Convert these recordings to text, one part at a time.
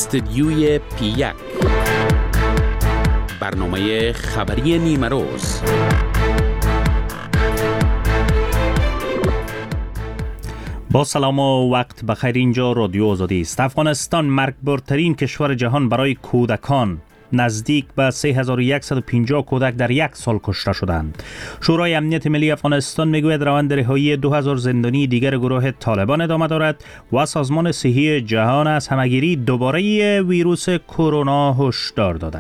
استدیوی پی1 برنامه خبری نیمروز. با سلام و وقت بخیر. اینجا رادیو آزادی است. افغانستان مرگبارترین کشور جهان برای کودکان، نزدیک به 3150 کودک در یک سال کشته شدند. شورای امنیت ملی افغانستان میگوید روند رهایی 2000 زندانی دیگر گروه طالبان ادامه دارد و سازمان صحی جهان از همهگیری دوباره ویروس کرونا هشدار داده.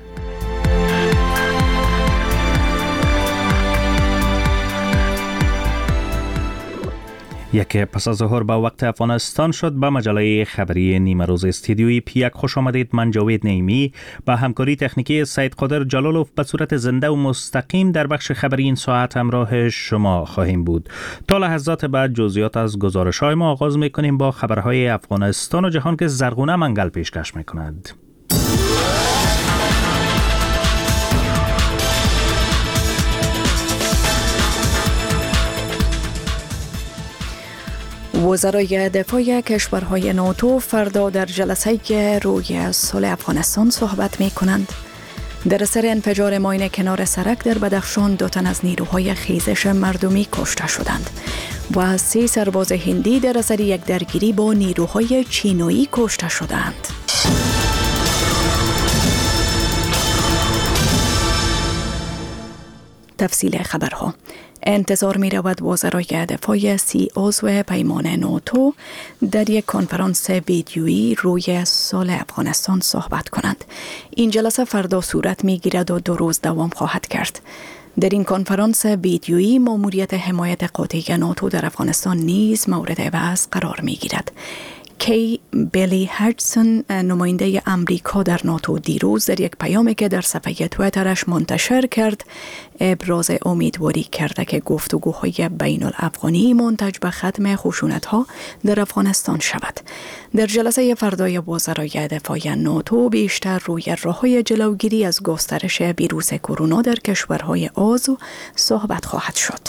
یک پس از ظهر با وقت افغانستان شد. به مجله خبری نیمروز استدیوی پی1 خوش آمدید. من جاوید نعیمی با همکاری تکنیکی سید قادر جلالوف به صورت زنده و مستقیم در بخش خبری این ساعت همراه شما خواهیم بود. تا لحظات بعد جزئیات از گزارش‌های ما آغاز می‌کنیم با خبرهای افغانستان و جهان که زرغونه منگل پیشکش می‌کند. وزرای دفاع کشورهای ناتو فردا در جلسه روی صلح افغانستان صحبت می کنند. در اثر انفجار ماین کنار سرک در بدخشان 2 تن از نیروهای خیزش مردمی کشته شدند و 3 سرباز هندی در اثر یک درگیری با نیروهای چینی کشته شدند. تفصیل خبرها. انتظار می رود وزرای دفاع 30 عضو پیمان ناتو در یک کنفرانس ویدیویی روی صلح افغانستان صحبت کنند. این جلسه فردا صورت می گیرد و 2 روز دوام خواهد کرد. در این کنفرانس ویدیویی ماموریت حمایت قاطع ناتو در افغانستان نیز مورد بحث قرار می گیرد. کی بیلی هاجسون، نماینده امریکا در ناتو، دیروز در یک پیامی که در صفحه تویترش منتشر کرد ابراز امیدواری کرده که گفتگوهای بین الافغانی منتج به ختم خشونت‌ها در افغانستان شود. در جلسه فردای وزرای دفاع ناتو بیشتر روی راه‌های جلوگیری از گسترش ویروس کرونا در کشورهای عضو صحبت خواهد شد.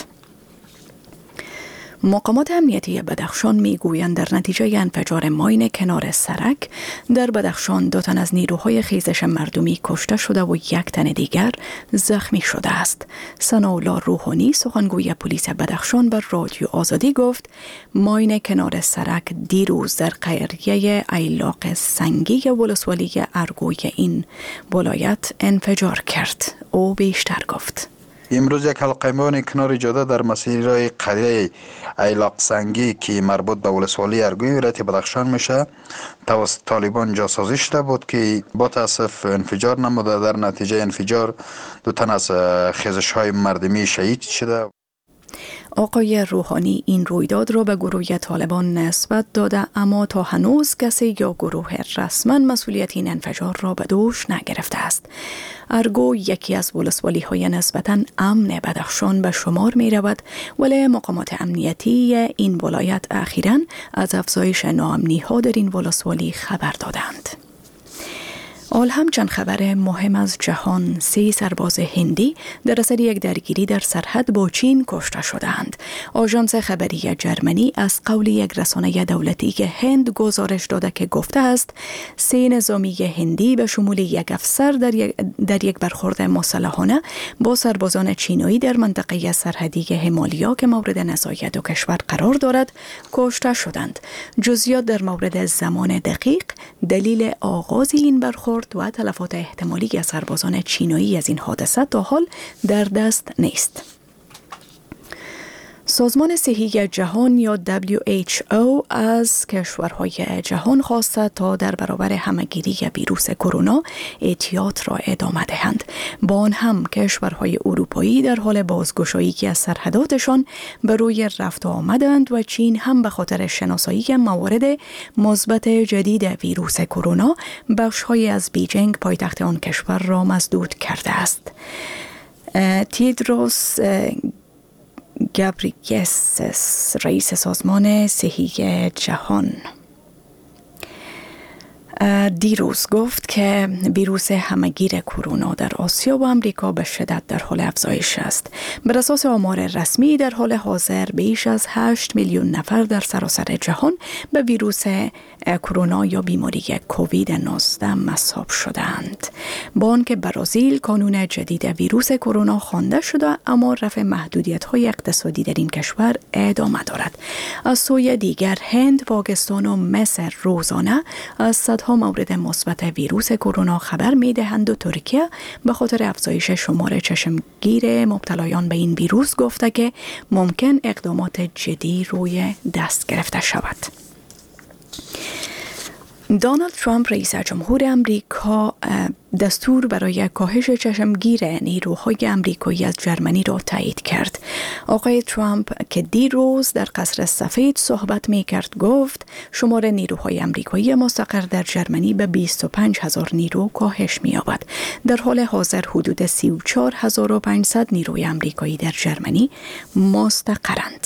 مقامات امنیتی بدخشان میگویند در نتیجه انفجار ماین کنار سرک در بدخشان 2 تن از نیروهای خیزش مردمی کشته شده و 1 تن دیگر زخمی شده است. ثناءالله روحانی، سخنگوی پلیس بدخشان، بر رادیو آزادی گفت ماین کنار سرک دیروز در قریه ایلاق سنگی ولسوالی ارگوی این ولایت انفجار کرد. او بیشتر گفت امروز یک حلقه ماین کنار جاده در مسیر قریه ایلاق سنگی که مربوط به ولسوالی ارگوی ولایت بدخشان میشه توسط طالبان جاسازی شده بود که با تاسف انفجار نموده. در نتیجه انفجار 2 تن از خیزش های مردمی شهید شده. آقای روحانی این رویداد را به گروه طالبان نسبت داده، اما تا هنوز کسی یا گروه رسما مسئولیت این انفجار را به دوش نگرفته است. ارگو یکی از ولسوالی های نسبتاً امن بدخشان به شمار می رود، ولی مقامات امنیتی این ولایت اخیراً از افزایش ناامنی ها در این ولسوالی خبر دادند. آل هم چند خبر مهم از جهان. 3 سرباز هندی در اثر یک درگیری در سرحد با چین کشته شدند. آژانس خبری جرمنی از قول یک رسانه دولتی که هند گزارش داده که گفته است 3 نظامی هندی به شمول 1 افسر در یک برخورد مسلحانه با سربازان چینی در منطقه سرحدی همالیا که مورد نزاع 2 کشور قرار دارد کشته شدند. جزئیات در مورد زمان دقیق، دلیل آغاز این برخورد و تلفات احتمالی از سربازان چینی از این حادثه تا حال در دست نیست. سازمان صحی جهان یا WHO از کشورهای جهان خواسته تا در برابر همهگیری ویروس کرونا احتیاط را ادامه دهند. با آن هم کشورهای اروپایی در حال بازگشایی از سرحداتشان به روی رفت و آمدند و چین هم به خاطر شناسایی موارد مثبت جدید ویروس کرونا بخش‌های از بیجینگ پایتخت آن کشور را مسدود کرده است. تیدروس گابریسیس، رئیس سازمان صحی جهان، دیروز گفت که ویروس همهگیر کرونا در آسیا و امریکا به شدت در حال افزایش است. بر اساس آمار رسمی در حال حاضر بیش از 8 میلیون نفر در سراسر جهان به ویروس کرونا یا بیماری کووید 19 مصاب شدند. بانک برزیل قانون جدید ویروس کرونا خوانده شده، اما رفع محدودیت‌های اقتصادی در این کشور ادامه دارد. از سوی دیگر هند، پاکستان و مصر روزانه از صدها مورد مثبت ویروس کرونا خبر می‌دهند و ترکیه به خاطر افزایش شمار چشمگیر مبتلایان به این ویروس گفته که ممکن اقدامات جدی روی دست گرفته شود. دونالد ترامپ رئیس جمهور امریکا دستور برای کاهش چشمگیر نیروهای امریکایی از جرمنی را تایید کرد. آقای ترامپ که دیروز در قصر سفید صحبت می کرد گفت شمار نیروهای امریکایی مستقر در جرمنی به 25,000 نیرو کاهش می یابد. در حال حاضر حدود 34,500 نیروی امریکایی در جرمنی مستقرند.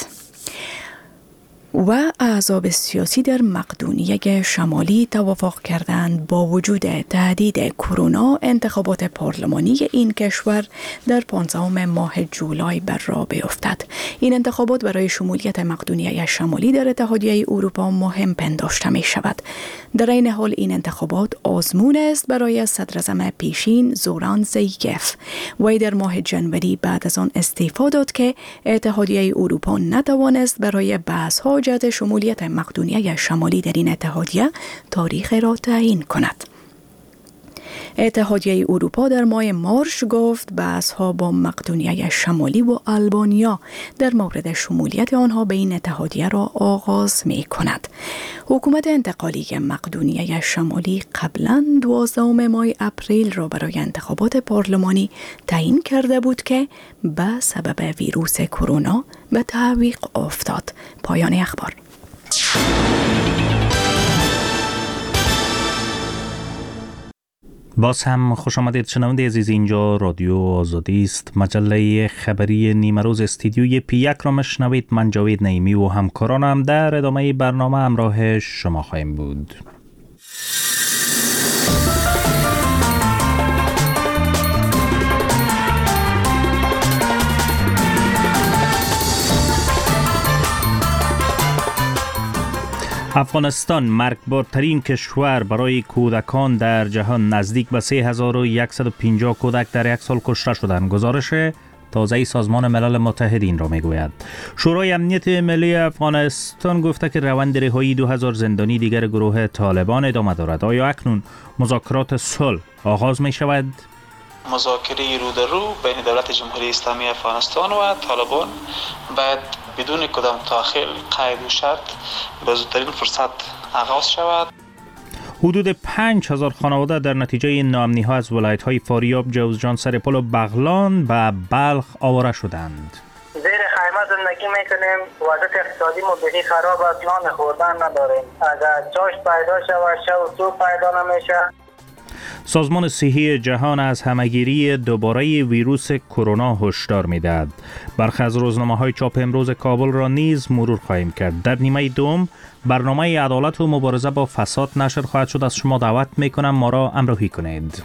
و احزاب سیاسی در مقدونیه شمالی توافق کردند با وجود تهدید کرونا انتخابات پارلمانی این کشور در 15 ماه جولای بر راه بیفتد. این انتخابات برای شمولیت مقدونیه شمالی در اتحادیه اروپا مهم پنداشته می شود. در این حال این انتخابات آزمون است برای صدراعظم پیشین زوران زایگف. وی در ماه جنوری بعد از آن استعفا داد که اتحادیه اروپا نتوانست برای بحث‌ها جهت شمولیت مقدونیه شمالی در این اتحادیه تاریخ را تعیین کند. اتحادیه اروپا در ماه مارس گفت بحث‌ها با مقدونیه شمالی و آلبانیا در مورد شمولیت آنها به این اتحادیه را آغاز می کند. حکومت انتقالی مقدونیه شمالی قبلا 12 ماه اپریل را برای انتخابات پارلمانی تعیین کرده بود که به سبب ویروس کرونا به تعویق افتاد. پایان اخبار. باز هم خوش آمدید شنونده عزیز، اینجا رادیو آزادی است. مجله خبری نیمه روز استودیوی P1 را مشنوید. من جاوید نعیمی و همکارانم در ادامه برنامه همراه شما خواهیم بود. افغانستان مرگبارترین کشور برای کودکان در جهان، نزدیک به 3150 کودک در یک سال کشته شدند. گزارش تازه سازمان ملل متحد این را میگوید. شورای امنیت ملی افغانستان گفته که روند رهایی 2000 زندانی دیگر گروه طالبان ادامه دارد. آیا اکنون مذاکرات صلح آغاز می شود؟ مذاکره رو در رو بین دولت جمهوری اسلامی افغانستان و طالبان باید بدون کدام تأخیر، قید و شرط به زودترین فرصت آغاز شود. حدود 5000 خانواده در نتیجه ناامنی‌ها از ولایت‌های فاریاب، جوزجان، سرپل و بغلان به بلخ آواره شدند. زیر خیمه زندگی میکنیم، وضعیت اقتصادی مبهی خراب است، نان خوردن نداریم. اگر جاش پیدا شود شب و صبح پیدا نمیشه. سازمان صحی جهان از همهگیری دوباره ویروس کرونا هشدار می‌دهد. برخی از روزنامه‌های چاپ امروز کابل را نیز مرور خواهیم کرد. در نیمه دوم برنامه عدالت و مبارزه با فساد نشر خواهد شد. از شما دعوت می‌کنم ما را همراهی کنید.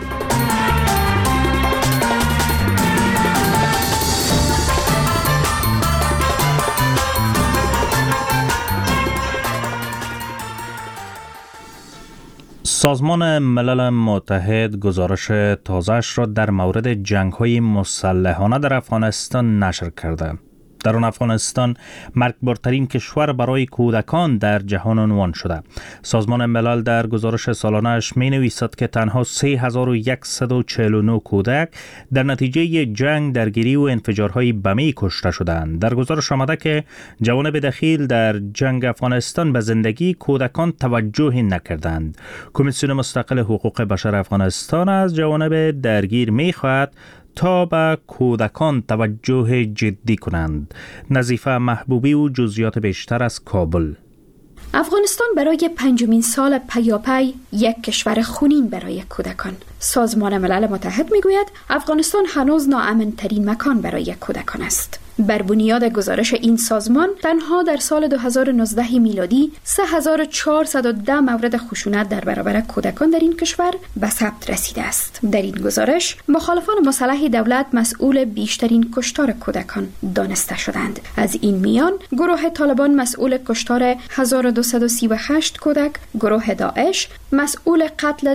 سازمان ملل متحد گزارش تازه‌اش را در مورد جنگ‌های مسلحانه در افغانستان نشر کرده. در آن افغانستان مرگبارترین کشور برای کودکان در جهان عنوان شده. سازمان ملل در گزارش سالانه‌اش می‌نویسد که تنها 3149 کودک در نتیجه جنگ، درگیری و انفجارهای بمی کشته شدند. در گزارش آمده که جوانب دخیل در جنگ افغانستان به زندگی کودکان توجهی نکردند. کمیسیون مستقل حقوق بشر افغانستان از جوانب درگیر می‌خواهد تا به کودکان توجه جدی کنند. نظیفه محبوبی و جزئیات بیشتر از کابل. افغانستان برای 5مین سال پیاپی یک کشور خونین برای کودکان. سازمان ملل متحد میگوید افغانستان هنوز ناامن‌ترین مکان برای کودکان است. بر بنیاد گزارش این سازمان تنها در سال 2019 میلادی 3410 مورد خشونت در برابر کودکان در این کشور به ثبت رسیده است. در این گزارش مخالفان مسلح دولت مسئول بیشترین کشتار کودکان دانسته شدند. از این میان گروه طالبان مسئول کشتار 1238 کودک، گروه داعش مسئول قتل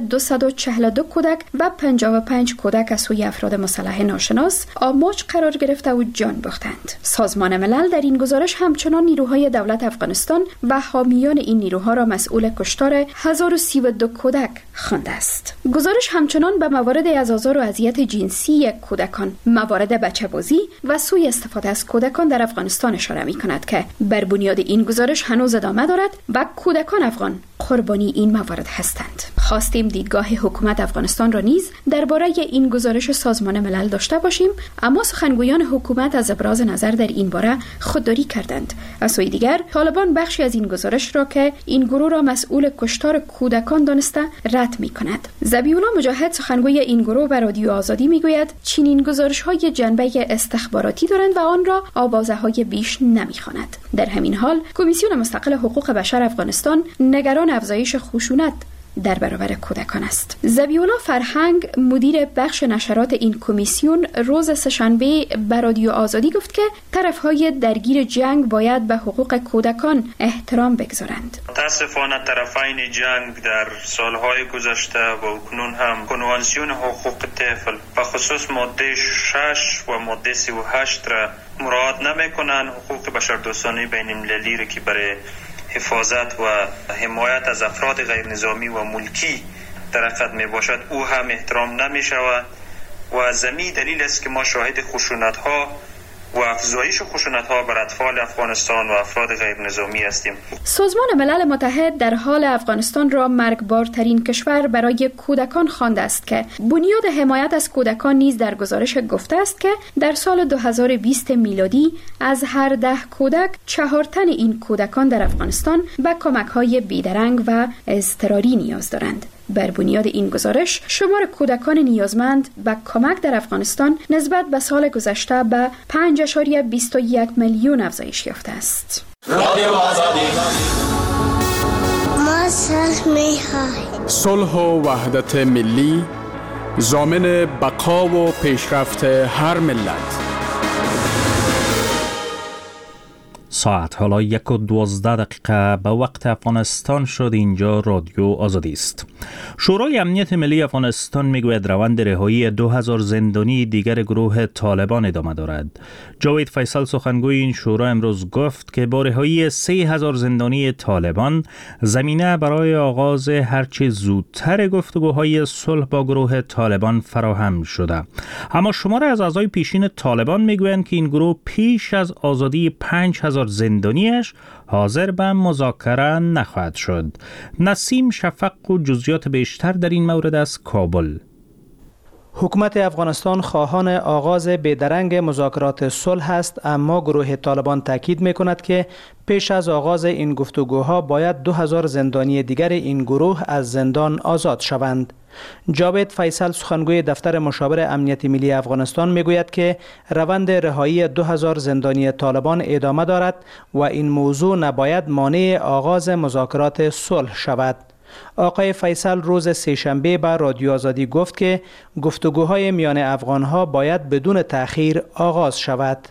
242 کودک و 55 کودک از سوی افراد مسلح ناشناس آماج قرار گرفته و جان باختند. سازمان ملل در این گزارش همچنان نیروهای دولت افغانستان و حامیان این نیروها را مسئول کشتار 1032 کودک خوانده است. گزارش همچنان به موارد از آزار و اذیت جنسی کودکان، موارد بچه‌بازی و سوء استفاده از کودکان در افغانستان اشاره می‌کند که بر بنیاد این گزارش هنوز ادامه دارد و کودکان افغان قربانی این موارد هستند. خواستیم دیدگاه حکومت افغانستان را نیز درباره این گزارش سازمان ملل داشته باشیم، اما سخنگویان حکومت از ابراز نظر در این باره خودداری کردند. از سوی دیگر طالبان بخشی از این گزارش را که این گروه را مسئول کشتار کودکان دانسته رد می‌کند. ذبیح‌الله مجاهد سخنگوی این گروه به رادیو آزادی میگوید چنین گزارش‌های جنبه استخباراتی دارند و آن را آوازه‌های بیش نمی‌خواند. در همین حال کمیسیون مستقل حقوق بشر افغانستان نگران افزایش خشونت در برابر کودکان است. ذبیح‌الله فرهنگ مدیر بخش نشرات این کمیسیون روز سه‌شنبه به رادیو آزادی گفت که طرف‌های درگیر جنگ باید به حقوق کودکان احترام بگذارند. متاسفانه طرفین جنگ در سالهای گذشته و اکنون هم کنوانسیون حقوق طفل و خصوص ماده 6 و ماده 38 را مراعات نمی‌کنند. حقوق بشردوستانه بین‌المللی را که برای حفاظت و حمایت از افراد غیر نظامی و ملکی در حقیقت می باشد او هم احترام نمی شود و زمین دلیل است که ما شاهد خشونت ها و افزایش خشونت ها بر اطفال افغانستان و افراد غیر نظامی هستیم. سازمان ملل متحد در حال افغانستان را مرگبارترین کشور برای کودکان خوانده است که بنیاد حمایت از کودکان نیز در گزارش گفته است که در سال 2020 میلادی از هر 10 کودک 4 تن این کودکان در افغانستان به کمک‌های بیدرنگ و اضطراری نیاز دارند. بر بنیاد این گزارش شمار کودکان نیازمند به کمک در افغانستان نسبت به سال گذشته به 5.21 میلیون افزایش یافته است. صلح و وحدت ملی ضامن بقا و پیشرفت هر ملت. ساعت حالا 1:12 به وقت افغانستان شد. اینجا رادیو آزادی است. شورای امنیت ملی افغانستان میگوید روند رهایی 2000 زندانی دیگر گروه طالبان ادامه دارد. جاوید فیصل سخنگوی این شورا امروز گفت که با رهایی 3000 زندانی طالبان زمینه برای آغاز هرچه زودتر گفتگوهای صلح با گروه طالبان فراهم شده. اما شمار از اعضای پیشین طالبان میگویند که این گروه پیش از آزادی 5000 زندانیش حاضر به مذاکره نخواهد شد. نسیم شفق و جزئیات بیشتر در این مورد از کابل. حکومت افغانستان خواهان آغاز بیدرنگ مذاکرات صلح است، اما گروه طالبان تاکید می‌کند که پیش از آغاز این گفتگوها باید 2000 زندانی دیگر این گروه از زندان آزاد شوند. جاوید فیصل سخنگوی دفتر مشاور امنیت ملی افغانستان میگوید که روند رهایی 2000 زندانی طالبان ادامه دارد و این موضوع نباید مانع آغاز مذاکرات صلح شود. آقای فیصل روز سه‌شنبه به رادیو آزادی گفت که گفتگوهای میان افغانها باید بدون تأخیر آغاز شود.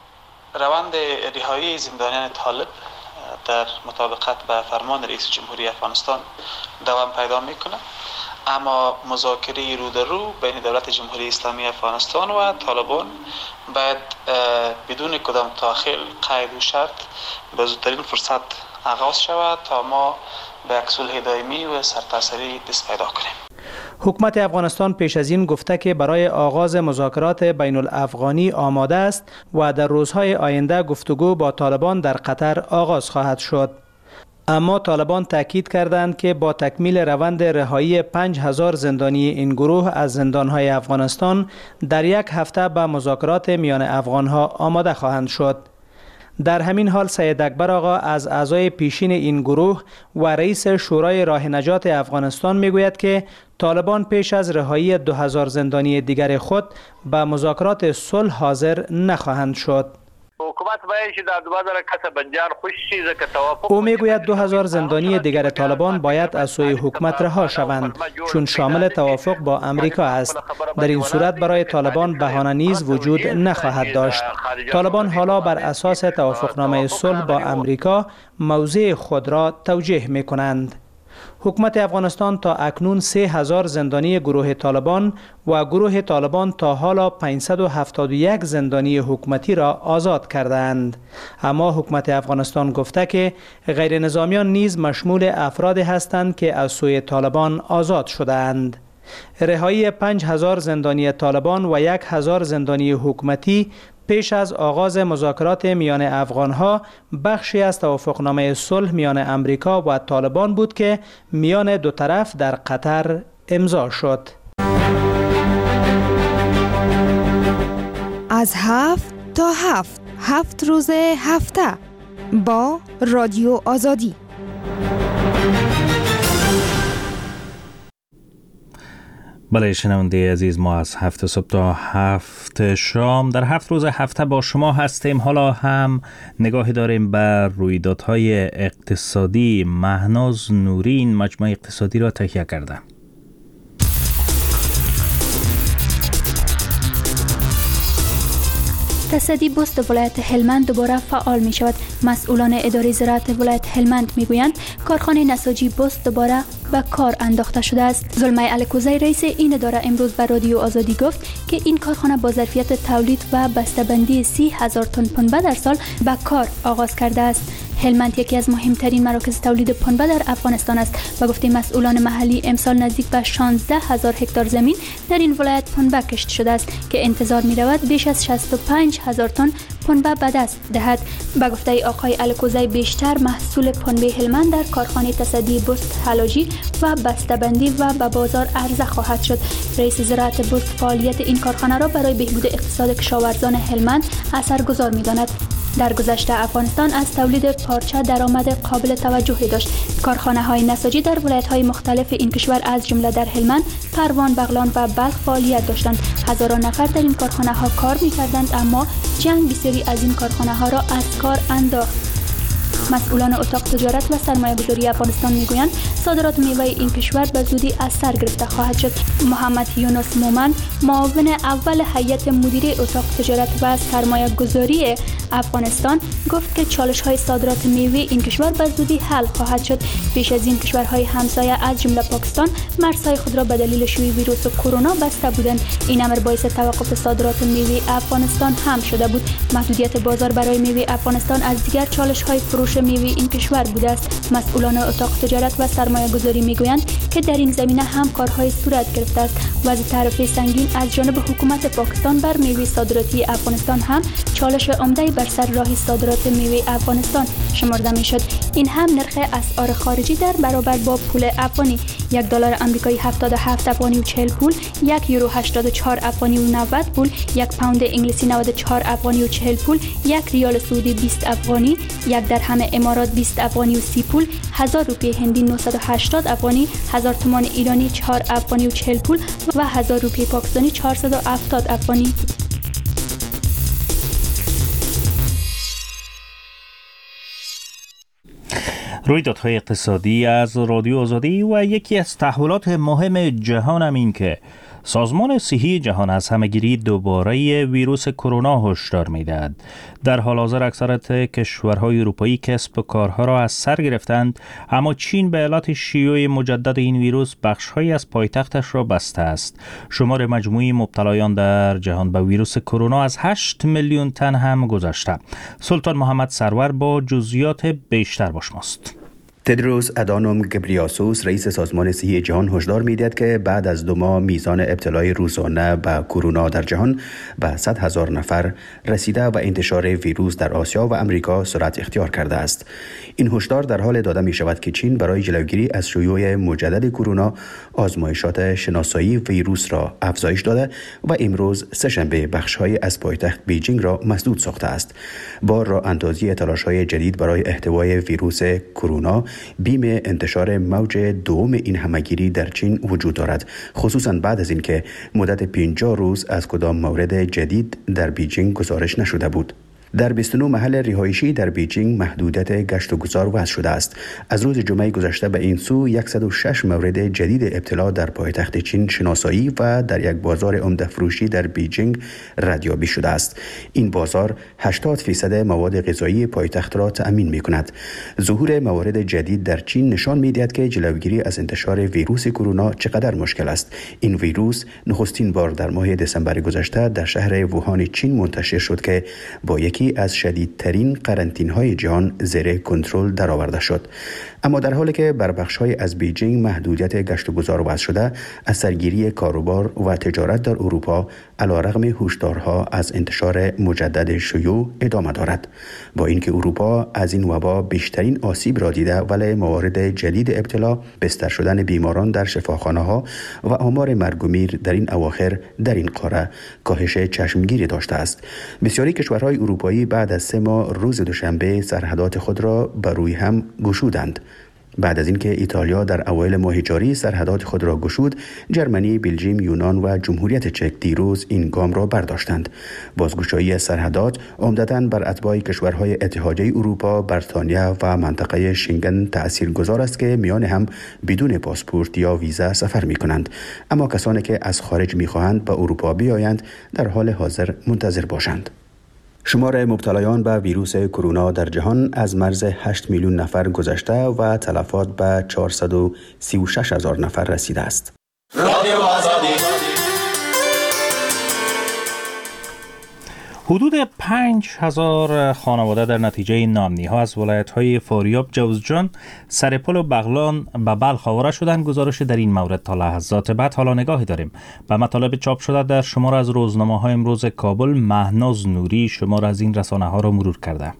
روند رهایی زندانیان طالب در مطابقت به فرمان رئیس جمهوری افغانستان دوام پیدا میکنه، اما مذاکره رو در رو بین دولت جمهوری اسلامی افغانستان و طالبان باید بدون کدام تأخیر، قید و شرط به زودترین فرصت آغاز شود تا ما به یک صلح دائمی و سرتاسری دست پیدا کنیم. حکومت افغانستان پیش از این گفته که برای آغاز مذاکرات بین الافغانی آماده است و در روزهای آینده گفتگو با طالبان در قطر آغاز خواهد شد. اما طالبان تاکید کردند که با تکمیل روند رهایی 5000 زندانی این گروه از زندانهای افغانستان در یک هفته به مذاکرات میان افغانها آماده خواهند شد. در همین حال سید اکبر آقا از اعضای پیشین این گروه و رئیس شورای راه نجات افغانستان میگوید که طالبان پیش از رهایی 2000 زندانی دیگر خود به مذاکرات صلح حاضر نخواهند شد. او میگوید 2000 زندانی دیگر طالبان باید از سوی حکومت رها شوند چون شامل توافق با امریکا است. در این صورت برای طالبان بهانه نیز وجود نخواهد داشت. طالبان حالا بر اساس توافقنامه صلح با امریکا موضع خود را توجیه می کنند. حکومت افغانستان تا اکنون 3000 زندانی گروه طالبان و گروه طالبان تا حالا 571 زندانی حکومتی را آزاد کردند. اما حکومت افغانستان گفته که غیر نظامیان نیز مشمول افرادی هستند که از سوی طالبان آزاد شدند. رهایی 5000 زندانی طالبان و 1000 زندانی حکومتی پیش از آغاز مذاکرات میان افغانها بخشی از توافقنامه صلح میان امریکا و طالبان بود که میان دو طرف در قطر امضا شد. از 7 تا 7 روز هفته با رادیو آزادی. بله شنونده عزیز، ما از 7 صبح تا 7 شام در 7 روز هفته با شما هستیم. حالا هم نگاهی داریم بر رویدادهای اقتصادی. مهناز نورین مجمع اقتصادی را تهیه کرده. تصدی بست ولایت هلمند دوباره فعال می شود. مسئولان اداره زراعت ولایت هلمند می گویند کارخانه نساجی بست دوباره به کار انداخته شده است. زلمه الکوزی رئیس این اداره امروز به رادیو آزادی گفت که این کارخانه با ظرفیت تولید و بسته‌بندی 30,000 تن پنبه در سال به کار آغاز کرده است. هلمند یکی از مهمترین مراکز تولید پنبه در افغانستان است و گفته مسئولان محلی امسال نزدیک به 16,000 هکتار زمین در این ولایت پنبه کشت شده است که انتظار می رود بیش از 65,000 تن پنبه به دست دهد. به گفته آقای الکوزی بیشتر محصول پنبه هلمند در کارخانه تصدی بست حلاجی و بسته‌بندی و به بازار عرضه خواهد شد. رئیس زراعت بست فعالیت این کارخانه را برای بهبود اقتصاد کشاورزان هلمند اثرگذار می‌داند. در گذشته افغانستان از تولید پارچه درآمد قابل توجهی داشت. کارخانه‌های نساجی در ولایت‌های مختلف این کشور از جمله در هلمند، پروان، بغلان و بلخ فعالیت داشتند. هزاران نفر در این کارخانه‌ها کار می‌کردند اما جنگ بسیاری از این کارخانه‌ها را از کار انداخت. مسئولان اتاق تجارت و سرمایه‌گذاری افغانستان میگویند صادرات میوه این کشور به زودی از سر گرفته خواهد شد. محمد یونس مومن، معاون اول هیئت مدیره اتاق تجارت و سرمایه‌گذاری افغانستان، گفت که چالش‌های صادرات میوه این کشور به زودی حل خواهد شد. پیش از این کشورهای همسایه از جمله پاکستان مرزهای خود را به دلیل شیوع ویروس کرونا بسته بودند. این امر باعث توقف صادرات میوه افغانستان هم شده بود. محدودیت بازار برای میوه افغانستان از دیگر چالش‌های فروش میوه این کشور بوده است. مسئولان اتاق تجارت و سرمایه‌گذاری میگویند که در این زمینه هم کارهای صورت گرفته است. وضع تعرفه سنگین از جانب حکومت پاکستان بر میوه صادراتی افغانستان هم چالش عمده بر سر راه صادرات میوه افغانستان شمرده میشد. این هم نرخ اسعار خارجی در برابر با پول افغانی: $1 آمریکایی 77 افغانی و 40 پول، €1 84 افغانی و 90 پول، $1 پوند انگلیسی 94 افغانی و 40 پول، $1 ریال سعودی 20 افغانی، $1 درهم امارات 20 افغانی و 30 پول، 1000 روپیه هندی 980 افغانی، 1000 تومان ایرانی 4 افغانی و 40 پول و 1000 روپیه پاکستانی 470 افغانی. رویدادهای اقتصادی از رادیو آزادی و یکی از تحولات مهم جهان هم این که سازمان صحی جهان از همه‌گیری دوباره ویروس کرونا هشدار می‌دهد. در حال حاضر اکثریت کشورهای اروپایی کسب و کارها را از سر گرفتند، اما چین به علت شیوع مجدد این ویروس بخش‌هایی از پایتختش را بسته است. شمار مجموعی مبتلایان در جهان به ویروس کرونا از 8 میلیون تن هم گذشته. سلطان محمد سرور با جزئیات بیشتر با شماست. تدروس ادانوم گبریاسوس رئیس سازمان صحی جهان هشدار می‌دهد که بعد از 2 ماه میزان ابتلای روزانه به کرونا در جهان به 100,000 نفر رسیده و انتشار ویروس در آسیا و امریکا سرعت اختیار کرده است. این هشدار در حال داده می شود که چین برای جلوگیری از شیوع مجدد کرونا آزمایشات شناسایی ویروس را افزایش داده و امروز سه‌شنبه بخش‌های از پایتخت بیجینگ را مسدود ساخته است. با راه اندازی تلاش‌های جدید برای احتوای ویروس کرونا، بیم انتشار موج دوم این همهگیری در چین وجود دارد، خصوصا بعد از اینکه مدت 50 روز از کدام مورد جدید در بیجینگ گزارش نشده بود. در 29 محل رهایشی در بیجینگ محدودیت گشت و گذار وضع شده است. از روز جمعه گذشته به این سو 106 مورد جدید ابتلا در پایتخت چین شناسایی و در یک بازار عمده فروشی در بیجینگ ردیابی شده است. این بازار 80% مواد غذایی پایتخت را تأمین می‌کند. ظهور موارد جدید در چین نشان می‌دهد که جلوگیری از انتشار ویروس کرونا چقدر مشکل است. این ویروس نخستین بار در ماه دسامبر گذشته در شهر ووهان چین منتشر شد که با یکی از شدیدترین قرنطینه‌های جهان زیر کنترل درآورده شد. اما در حالی که بر بخش‌های از بیجینگ محدودیت گشت و گذار وضع شده، از سرگیری کاروبار و تجارت در اروپا علیرغم هشدارها از انتشار مجدد شیوع ادامه دارد. با اینکه اروپا از این وبا بیشترین آسیب را دیده، ولی موارد جدید ابتلا، بستر شدن بیماران در شفاخانه‌ها و آمار مرگ و میر در این اواخر در این قاره کاهش چشمگیری داشته است. بسیاری کشورهای اروپایی بعد از 3 ماه روز دوشنبه سرحدات خود را بر روی هم گشودند. بعد از اینکه ایتالیا در اوایل ماه جاری سرحدات خود را گشود، جرمنی، بلژیم، یونان و جمهوریت چک دیروز این گام را برداشتند. بازگشایی سرحدات عمدتاً بر اتباع کشورهای اتحادیه اروپا، بریتانیا و منطقه شنگن تأثیرگذار است که میان هم بدون پاسپورت یا ویزا سفر می‌کنند. اما کسانی که از خارج می‌خواهند به اروپا بیایند در حال حاضر منتظر باشند. شمار مبتلایان به ویروس کرونا در جهان از مرز 8 میلیون نفر گذشته و تلفات به 436,000 نفر رسیده است. حدود 5,000 خانواده در نتیجه نامنی‌ها از ولایت‌های فاریاب، جوزجان، سرپل و بغلان به بلخ آورده شدند. گزارش در این مورد تا لحظات بعد. حالا نگاهی داریم به مطالب چاپ شده در شمار از روزنامه‌های امروز کابل. مهناز نوری شمار از این رسانه‌ها را مرور کرده.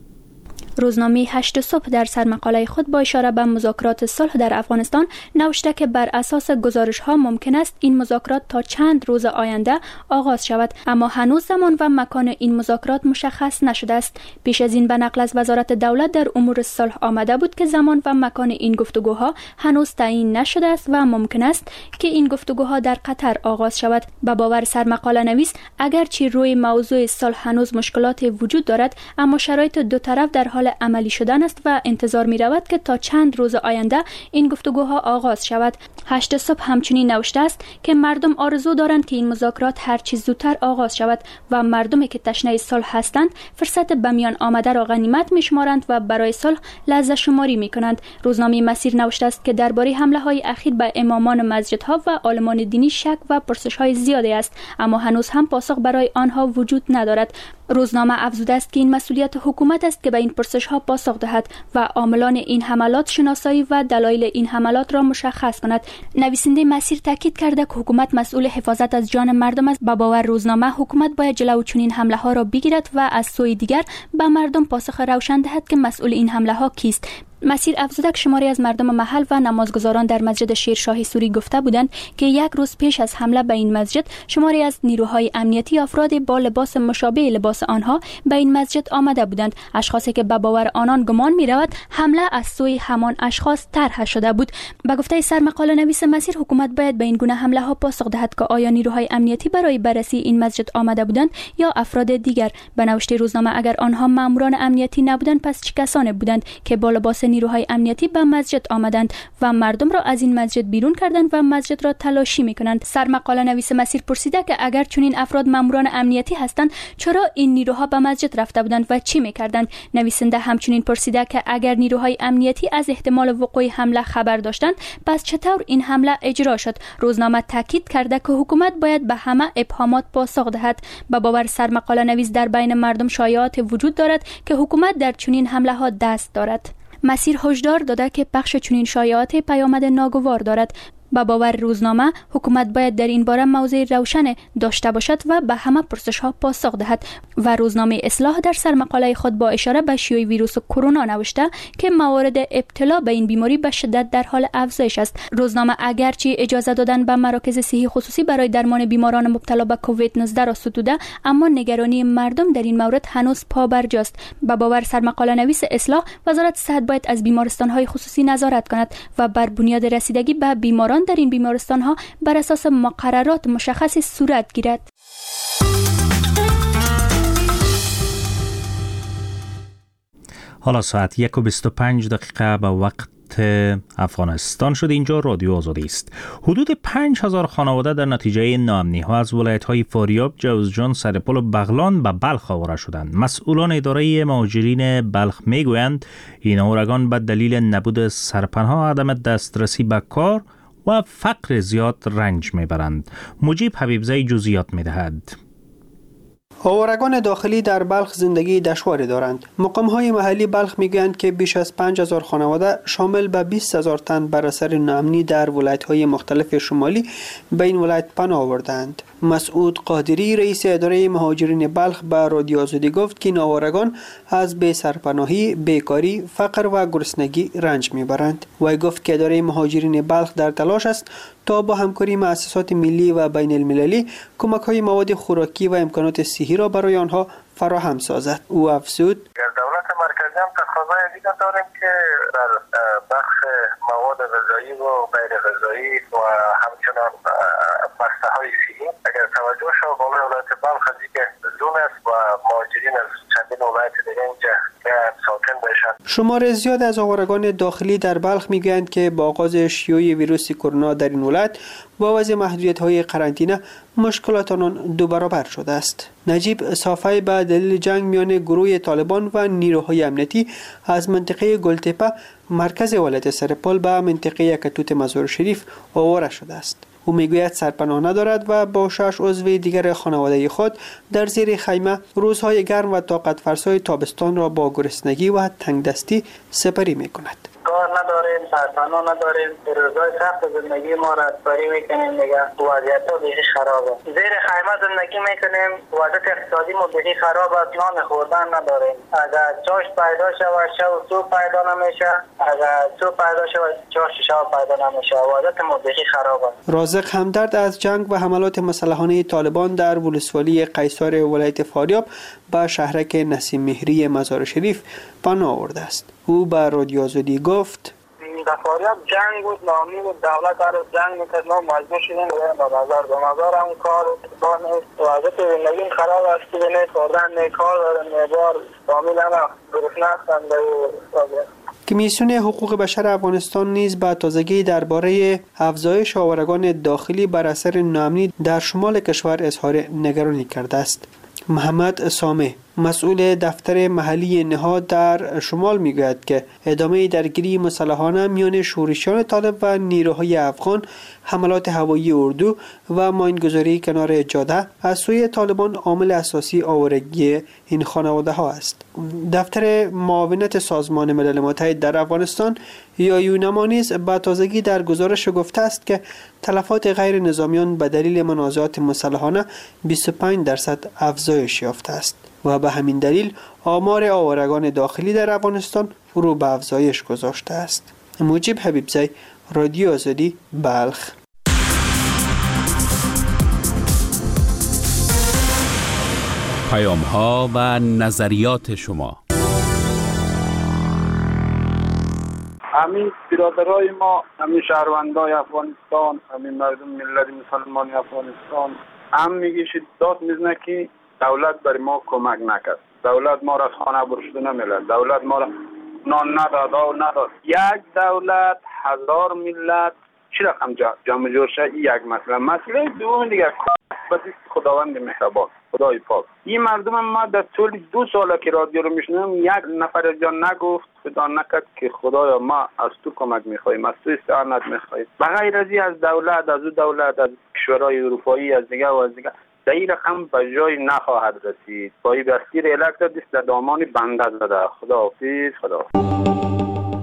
روزنامه 8 صبح در سرمقاله خود با اشاره به مذاکرات صلح در افغانستان نوشته که بر اساس گزارش‌ها ممکن است این مذاکرات تا چند روز آینده آغاز شود، اما هنوز زمان و مکان این مذاکرات مشخص نشده است. پیش از این به نقل از وزارت دولت در امور صلح آمده بود که زمان و مکان این گفتگوها هنوز تعیین نشده است و ممکن است که این گفتگوها در قطر آغاز شود. به باور سرمقاله نویس، اگرچه روی موضوع صلح هنوز مشکلات وجود دارد، اما شرایط دو طرف در حال عملی شدن است و انتظار می رود که تا چند روز آینده این گفتگوها آغاز شود. 8 صبح همچنین نوشته است که مردم آرزو دارند که این مذاکرات هر چیز زودتر آغاز شود و مردمی که تشنه صلح هستند فرصت به میان آمده را غنیمت می شمارند و برای صلح لحظه شماری می کنند. روزنامه مسیر نوشته است که درباره حمله های اخیر به امامان مسجدها و عالمان دینی شک و پرسش های زیادی است، اما هنوز هم پاسخ برای آنها وجود ندارد. روزنامه افزوده است که این مسئولیت حکومت است که به این پرسش ها پاسخ دهد و عاملان این حملات شناسایی و دلایل این حملات را مشخص کند. نویسنده مسیر تاکید کرده که حکومت مسئول حفاظت از جان مردم است. با باور روزنامه، حکومت باید جلوی چنین حمله ها را بگیرد و از سوی دیگر به مردم پاسخ روشن دهد که مسئول این حمله ها کیست. مسیر افزوده که شماری از مردم محل و نمازگزاران در مسجد شیرشاه سوری گفته بودند که یک روز پیش از حمله به این مسجد شماری از نیروهای امنیتی افراد با لباس مشابه لباس آنها به این مسجد آمده بودند. اشخاصی که به باور آنان گمان می رود حمله از سوی همان اشخاص طرح شده بود. به گفته سرمقاله نویس مسیر، حکومت باید به این گونه حمله ها پاسخ دهد که آیا نیروهای امنیتی برای بررسی این مسجد آمده بودند یا افراد دیگر. به نوشته روزنامه، اگر آنها ماموران امنیتی نبودند پس چه کسانی بودند که با لباس نیروهای امنیتی به مسجد آمدند و مردم را از این مسجد بیرون کردند و مسجد را تلاشی می‌کنند. سرمقاله نویس مسیر پرسیده که اگر چنین افراد ماموران امنیتی هستند، چرا این نیروها به مسجد رفته بودند و چی می‌کردند؟ نویسنده همچنین پرسیده که اگر نیروهای امنیتی از احتمال وقوع حمله خبر داشتند، پس چطور این حمله اجرا شد؟ روزنامه تاکید کرده که حکومت باید به همه ابهامات پاسخ دهد. به باور سرمقاله نویس، در بین مردم شایعات وجود دارد که حکومت در چنین حمله ها دست دارد. مسیر هشدار داده که پخش چنین شایعات پیامد ناگوار دارد. با باور روزنامه حکومت باید در این باره موضع روشن داشته باشد و به همه پرسش‌ها پاسخ دهد و روزنامه اصلاح در سرمقاله خود با اشاره به شیوع ویروس کرونا نوشته که موارد ابتلا به این بیماری به شدت در حال افزایش است. روزنامه اگرچه اجازه دادن به مراکز صحی خصوصی برای درمان بیماران مبتلا به کووید 19 را ستوده، اما نگرانی مردم در این مورد هنوز پابرجاست. با باور سرمقاله نویس اصلاح، وزارت صحت باید از بیمارستان‌های خصوصی نظارت کند و بر بنیاد رسیدگی به بیماران در این بیمارستان‌ها بر اساس مقررات مشخصی صورت گیرد. حالا ساعت 1:25 به وقت افغانستان شد. اینجا رادیو آزادی است. حدود 5000 خانواده در نتیجه ناامنی‌ها از ولایت‌های فاریاب، جوزجان، سرپل و بغلان به بلخ آورده شدند. مسئولان اداره مهاجرین بلخ میگویند این آورگان به دلیل نبود سرپناه، عدم دسترسی به کار و فقر زیاد رنج میبرند. مجیب حبیبزی جزئیات میدهد. آوارگان داخلی در بلخ زندگی دشواری دارند. مقام‌های محلی بلخ میگویند که بیش از 5000 خانواده شامل به 20000 تن بر اثر ناامنی در ولایت‌های مختلف شمالی به این ولایت پناه آوردند. مسعود قادری رئیس اداره مهاجرین بلخ به رادیو آزادی گفت که این آوارگان از بی‌سرپناهی، بیکاری، فقر و گرسنگی رنج میبرند. وی گفت که اداره مهاجرین بلخ در تلاش است تا با همکاری مؤسسات ملی و بین المللی کمک‌های مواد خوراکی و امکانات صحی را برای آنها فراهم سازد. او افزود: دولت مرکزی هم تقاضای دیگه داریم که در بخش مواد غذایی و غیر غذایی و همچنان بسته‌های صحی اگر توجه شود بالای ولایت بلخ از اینکه زون است و مهاجرین از چندین ولایت دیگه اینجا ساکن بشن. شمار زیاد از آوارگان داخلی در بلخ میگویند که با آغاز شیوع ویروس کرونا در این ولایت با وضع محدودیت‌های قرنطینه مشکلات آنان دو برابر شده است. نجیب صافی به دلیل جنگ میان گروه طالبان و نیروهای امنیتی از منطقه گلتپه مرکز ولایت سرپل به منطقه یکتوت مزار شریف آواره شده است. او میگوید سرپناه ندارد و با 6 عضو دیگر خانواده خود در زیر خیمه روزهای گرم و طاقت فرسای تابستان را با گرسنگی و تنگدستی سپری میکند. کار نداریم، سرپناه نداریم، روزهای سخت زندگی ما را سپری میکنیم دیگه. وضعیت ها بیخی خرابه. زیر خیمه زندگی میکنیم، وضعیت اقتصادی ما بیخی خراب است، نان خوردن نداریم. اگر چاش پیدا شود شب صبح پیدا نمیشه، اگر صبح پیدا شود چاش شب پیدا نمیشه. وضعیت ما بیخی خرابه. رازق همدرد از جنگ و حملات مسلحانه طالبان در ولسوالی قیصار ولایت فاریاب به شهرک نسیم مهری مزار شریف پناه آورده است. او به رادیو آزادی گفت: در فاریاب جنگ بود، ناامنی بود، دولت هر جنگ میکرد، ما مجبور شدیم بریم به مزار هم کار نیست، وضعیت زندگی خراب است، نیست، خوردن نه، کار دارن، نه بار فامیل هم گرسنه هستند. کمیسیون حقوق بشر افغانستان نیز به تازگی درباره افزایش آوارگان داخلی بر اثر ناامنی در شمال کشور اظهار نگرانی کرده است. محمد سامه مسئول دفتر محلی نهاد در شمال میگوید که ادامه درگیری مسلحانه میان شورشیان طالب و نیروهای افغان، حملات هوایی اردو و ماینگذاری کنار جاده از سوی طالبان عامل اساسی آوارگی این خانواده ها است. دفتر معاونت سازمان ملل متحد در افغانستان یا یونما نیز به تازگی در گزارش گفته است که تلفات غیر نظامیان به دلیل منازعات مسلحانه 25% افزایش یافته است و به همین دلیل آمار آوارگان داخلی در افغانستان رو به افزایش گذاشته است. مجیب حبیبزی، رادیو آزادی، بلخ. پیام‌ها و نظریات شما. همین برادرای ما، همین شهروندای افغانستان، همین مردم ملت مسلمان افغانستان هم میگیشید داد میزنه که دولت برای ما کمک نکرد. دولت ما را از خانه برشده نمیلد. دولت ما را نان نداد و نداد. یک دولت 1000 ملت چی رقم جمع جور شه؟ یک مسئله دوم دیگر خداوند مهربان، خدای پاک. این مردم ما در طول 2 ساله که رادیو رو میشنم یک نفر جان نگفت خدا نکرد که خدایا ما از تو کمک میخوایم، از تو استعانت میخوایم. بغیر از این از دولت، از دولت، از کشورهای اروپایی، از دیگه و از دیگه در این رقم به جای نخواهد رسید. با این بستیر الکتر دیست در دامان بنده زده. خداحافظ.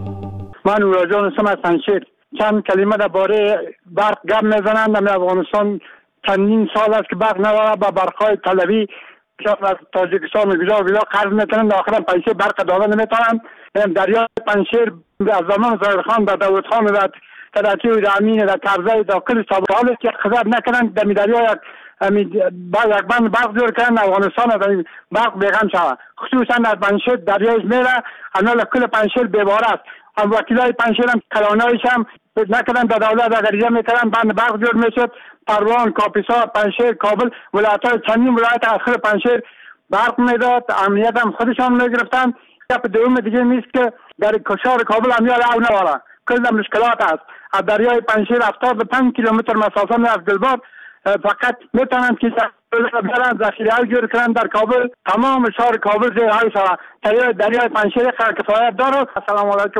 من اوراجان هستم از پنشیر. چند کلمه درباره برق گپ میزنند. در افغانستان چندین سال است که برق نداره. با برقای طلبی از تاجیکستان میگذار قرض میکنن، آخرا پیسه برق داده نمیتونن. دریای پنشیر از زمان زاهدخان در داود خان و تداتی و امین در کرزای در کل سابقه که خزر نکنن در دریای یک بند برق جور کردن. افغانستان از برق بیغم شود، خصوصا در پنشیر دریایش میره. اما کل پنشیر بیباره است. وکیلای پنشیر هم کلانایش هم نکردن در دولت اگریه میکردن، بند برق جور میشد. پروان، کاپیسا، پنشیر، کابل، ولایت‌های چندین ولایت آخر پنشیر برق میداد. امنیت هم خودشان میگرفتن. گپ دوم دیگه نیست که در کشار کابل امنیت او نداره، کل مشکلات است. از دریای پنشیر 75 کیلومتر مسافت از دلبار فقط میتونن که برن ذخیره های جور کنن در کابل. تمام شهر کابل زیر های شود. دریای پنشیر کفایت داره. السلام علیکم.